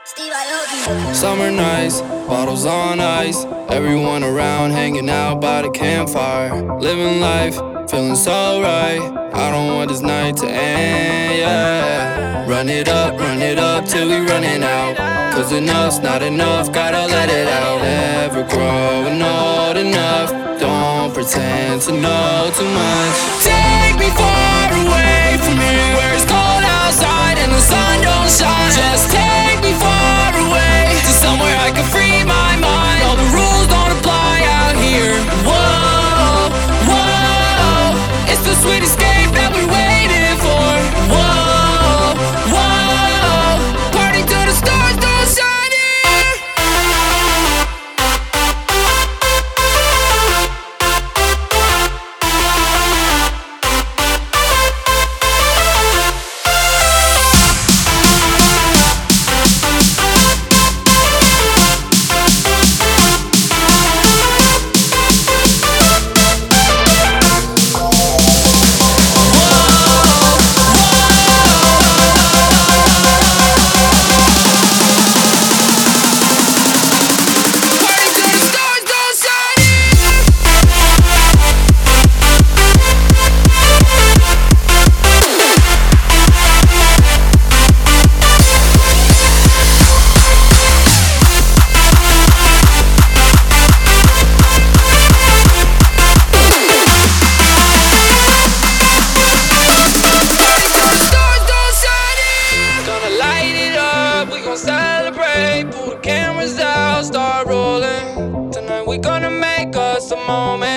Summer nights, bottles on ice. Everyone around hanging out by the campfire. Living life, feeling so right. I don't want this night to end, yeah. Run it up till we running out. Cause enough's not enough, gotta let it out. Never growing old enough. Don't pretend to know too much. Take me far away from here, where it's cold outside and the sun don't shine. Just take me far away to somewhere I can free my mind. All the rules don't apply out here. Whoa, whoa, it's the sweet escape that we're waiting for. Whoa, whoa, party till the stars don't shine here. Celebrate, pull the cameras out, start rolling. Tonight we gonna make us a moment.